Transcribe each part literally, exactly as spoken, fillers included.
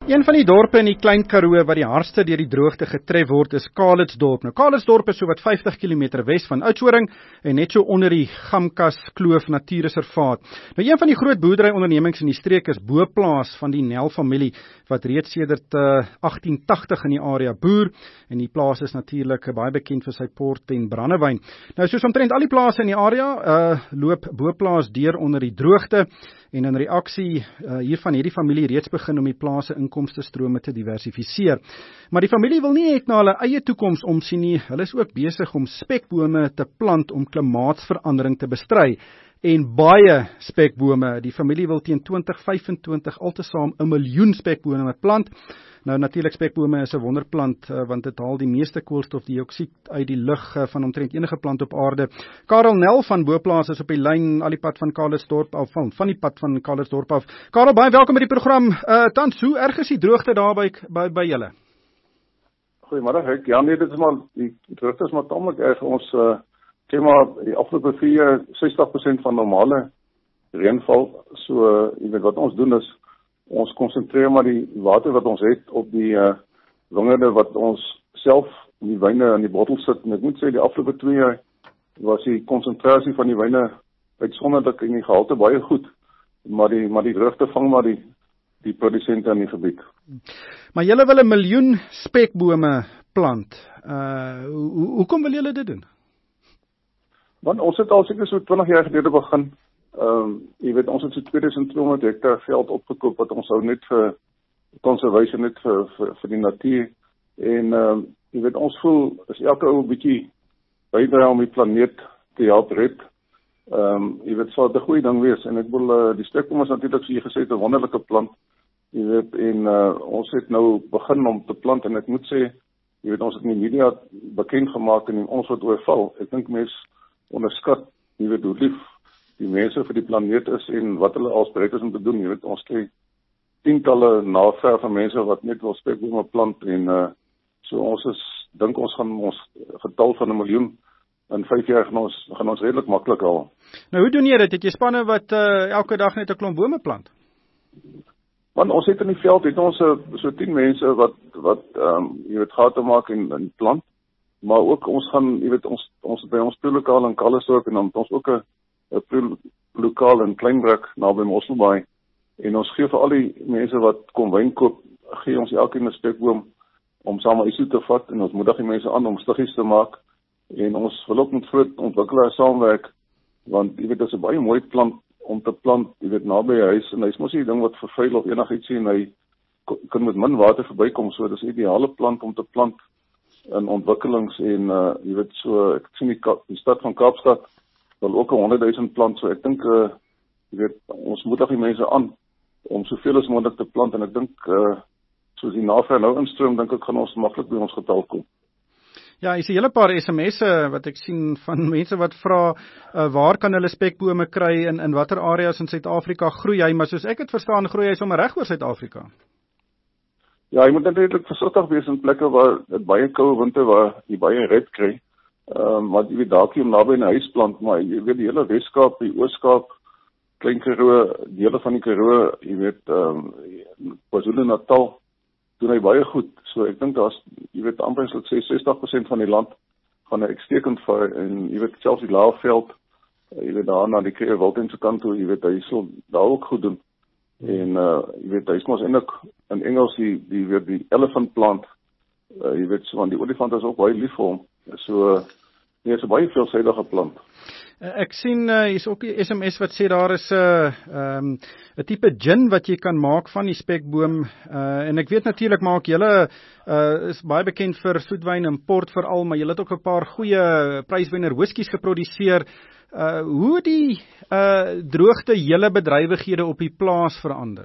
Een van die dorpe in die Klein Karoo wat die hardste deur die droogte getref word is Calitzdorp. Nou Calitzdorp is so wat vyftig kilometer wes van Oudtshoorn en net so onder die Gamkas Kloof Natuurreservaat. Nou een van die groot boerderyondernemings in die streek is Booplaas van die Nel familie wat reeds sedert uh, agtien tagtig in die area boer en die plaas is natuurlik baie bekend vir sy port en brandewyn. Nou soos omtrent al die plase in die area uh, loop Booplaas deur onder die droogte. En in reaksie uh, hiervan het die familie reeds begin om die plaas se inkomstestrome te diversifiseer. Maar die familie wil nie net na hulle eie toekoms omsien nie, hulle is ook besig om spekbome te plant om klimaatsverandering te bestry. En baie spekbome, die familie wil teen twintig vyfentwintig altesaam 'n miljoen spekbome plant. Nou natuurlik spekbome is 'n wonderplant uh, want dit haal die meeste koolstofdioksied uit die lug uh, van omtrent enige plant op aarde. Karel Nel van Booplaas is op die lyn al die pad van Calitzdorp af, van, van die pad van Calitzdorp af. Karel, baie welkom by die program. Uh, Tans, hoe erg is die droogte daar by by, by julle? Goeiemôre, ek ja nee, dit is maar die droogte is maar tamelik erg. Ons uh, ken maar die afgelope vier jaar sestig persent van normale reënval. So uh, jy weet wat ons doen is ons konsentreer maar die water wat ons het op die uh, wingerde wat ons self in die wyne in die bottel sit. En ek moet sê die afgelope twee jaar was die konsentrasie van die wyne uitsonderlik en die gehalte baie goed. Maar die maar die droogte vang maar die die produsente in die gebied. Maar julle wil 'n miljoen spekbome plant. Uh hoe hoekom wil julle dit doen? Want ons het al seker so twintig jaar gelede begin. Ehm um, jy weet ons het so twee duisend tweehonderd hektaar veld opgekoop wat ons hou net vir conservation, net vir vir, vir die natuur. En ehm um, jy weet ons voel as elke ou 'n bietjie bydra om die planeet te help red. Ehm um, jy weet sou 'n goeie ding wees en ek wil uh, die spekboom is natuurlik so jy gesê 'n wonderlike plant. Jy weet en uh, ons het nou begin om te plant en ek moet sê jy weet ons het in die media bekend gemaak en ons wat oorval. Ek dink mense onderskat jy weet hoe lief die mense vir die planeet is en wat hulle als bereid is om te doen. Jy weet, ons kry tientalle navrae van mense wat net wil spekbome plant en uh, so ons is, dink ons gaan ons getal van 'n miljoen in vyf jaar gaan ons, gaan ons redelik maklik haal. Nou hoe doen jy dit? Het jy spanne wat uh, elke dag net 'n klomp bome plant? Want ons het in die veld, het ons uh, so tien mense wat, wat um, jy weet, gate maak en, en plant, maar ook ons gaan, jy weet, ons, ons by ons proeflokaal in Calitzdorp en dan het ons ook 'n 'n lokaal in Kleinbrak naby Mosselbaai en ons gee vir al die mense wat kom wyn koop, gee ons elkeen 'n spekboom om saam iets te vat en ons moedig die mense aan om stiggies te maak en ons wil ook met groot ontwikkelaars saamwerk want jy weet dit is 'n baie mooi plant om te plant, jy weet naby die huis en hy's mos nie 'n ding wat vervuil of enigiets sien hy kan met min water verbykom, so dis 'n ideale plant om te plant in ontwikkelings en uh, jy weet so ek sien die, die stad van Kaapstad wel ook 'n honderd duisend plant, so ek dink uh, jy weet ons moedig die mense aan om soveel as moontlik te plant en ek dink uh, soos die navraag nou instroom, dink ek gaan ons maklik by ons getal kom. Ja, ek sien 'n hele paar S M S'e wat ek sien van mense wat vra uh, waar kan hulle spekbome kry en in watter areas in Suid-Afrika groei hy, maar soos ek het verstaan groei hy sommer reg oor Suid-Afrika. Ja, jy moet natuurlik versigtig wees in plekke waar dit baie koue winter waar jy baie red kry. Ehm um, maar jy weet dalk jy om naby 'n huis plant, maar jy weet die hele Weskaap, die Oos-Kaap, Klein Karoo, dele van die Karoo, jy weet ehm um, KwaZulu-Natal doen hy baie goed. So ek dink daar's jy weet amper so sê sestig persent van die land gaan uitstekend vaar en jy weet selfs die Laagveld, jy weet daar na die Kreeuwildense kant toe, jy weet hy sal daar ook goed doen. En uh jy weet hy is mos eintlik in Engels die die weet die elephant plant. Uh, jy weet so want die olifant is ook baie lief vir hom. So nee, is 'n baie veelsidige plant. Ek sien uh, hier is ook 'n S M S wat sê daar is 'n uh, um, 'n tipe gin wat jy kan maak van die spekboom uh, en ek weet natuurlik maak julle uh, is baie bekend vir soetwyn en port veral, maar julle het ook 'n paar goeie pryswenner whiskies geproduseer. Uh, hoe die uh, droogte julle bedrywighede op die plaas verander?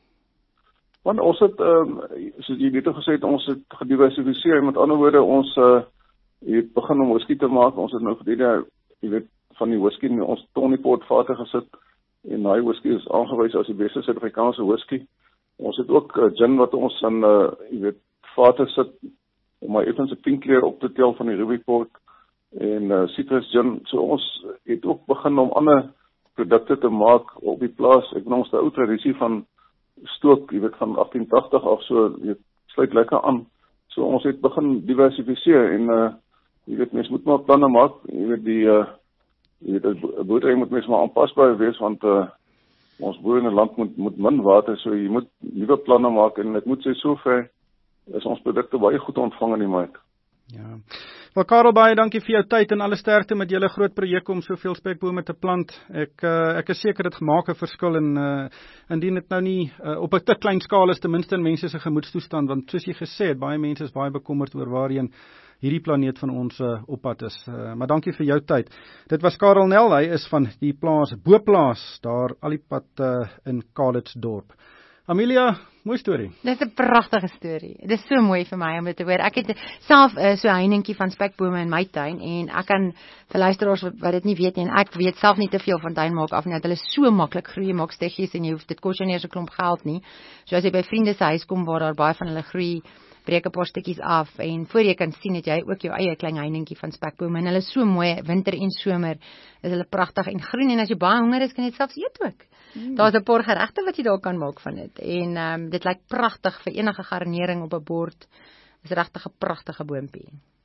Want ons het um, soos jy net gesê het ons het gediversifiseer, met ander woorde ons uh, het begin om whisky te maak. Ons het nou vir die jaar, jy weet van die whisky in ons Tony Port vate gesit en daai whisky is aangewys as die beste Suid-Afrikaanse whisky. Ons het ook uh, gin wat ons in uh, jy weet vate sit om my effens 'n pink kleur op te tel van die Ruby Port en uh, citrus gin. So ons het ook begin om ander produkte te maak op die plaas. Ek bedoel ons die ou tradisie van stook, jy weet, van agtien tagtig af, so, jy sluit lekker aan. So ons het begin diversifiseer en, uh, jy weet, mens moet maar planne maak, jy weet, die, uh, jy weet, 'n boerdery moet mens maar aanpasbaar wees, want, uh, ons boer in 'n land moet, moet min water, so jy moet nuwe planne maak, en ek moet sê, sover is ons produkte baie goed ontvang in die mark. Ja. Wel Karel, baie dankie vir jou tyd en alle sterkte met julle groot projek om soveel spekbome te plant. Ek uh, ek is seker dit maak 'n verskil en uh, indien dit nou nie uh, op 'n te klein skaal is, ten minste in mense se gemoedstoestand, want soos jy gesê het, baie mense is baie bekommerd oor waarheen hierdie planeet van ons uh, op pad is. Uh, maar dankie vir jou tyd. Dit was Karel Nel, hy is van die plaas Boplaas daar al die pad uh, in Calitzdorp. Amelia, mooi storie. Dit is 'n pragtige storie. Dit is so mooi vir my om dit te hoor. Ek het self uh, so 'n heiningkie van spekbome in my tuin en ek kan vir luisteraars wat, wat dit nie weet nie, en ek weet self nie te veel van tuinmaak af nie, dat hulle so maklik groei, maak steggies en jy hoef dit kos jou nie eens 'n klomp geld nie. So as jy by vriende se huis kom waar daar baie van hulle groei, breek 'n paar stukkies af en voor jy kan sien het jy ook jou eie klein heiningkie van spekbome en hulle is so mooi, winter en somer is hulle pragtig en groen, en as jy baie honger is kan jy dit selfs eet ook. Mm. Daar's 'n paar geregte wat jy daar kan maak van dit en um, dit lyk pragtig vir enige garnering op 'n bord. Is regtig 'n pragtige boompie.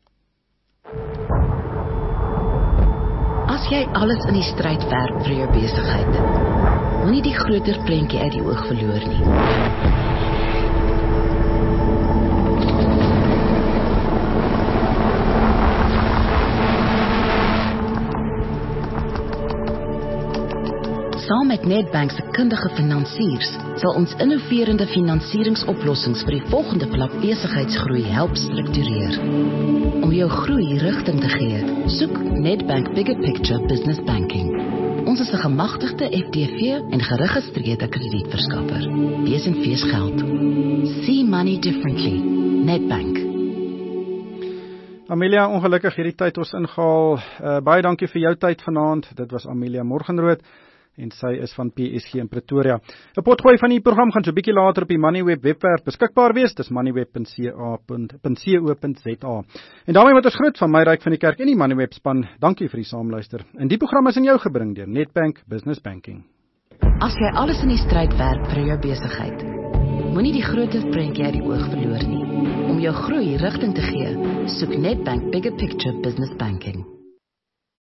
As jy alles in die stryd werp vir jou besigheid, moenie die groter prentjie uit die oog verloor nie. Saam met Nedbank se kundige finansiers sal ons innoverende finansieringsoplossings vir die volgende vlak besigheidsgroei help struktureer. Om jou groei rigting te gee, soek Nedbank Bigger Picture Business Banking. Ons is 'n gemagtigde F D V en geregistreerde kredietverskaffer. W S en V's geld. See money differently. Nedbank. Amelia, ongelukkig hierdie tyd ons ingehaal. Uh, baie dankie vir jou tyd vanaand. Dit was Amelia Morgenrood en sy is van P S G in Pretoria. 'n Potgooi van die program gaan so 'n bietjie later op die Moneyweb webwerf beskikbaar wees. Dis moneyweb punt co punt za. En daarmee met ons groet van my Ryk van die Kerk en die Moneyweb span. Dankie vir die saamluister. En die program is aan jou gebring deur Nedbank Business Banking. As jy alles in die stryd werp vir jou besigheid, moenie die groter prentjie uit die oog verloor nie. Om jou groei rigting te gee, soek Nedbank Bigger Picture Business Banking.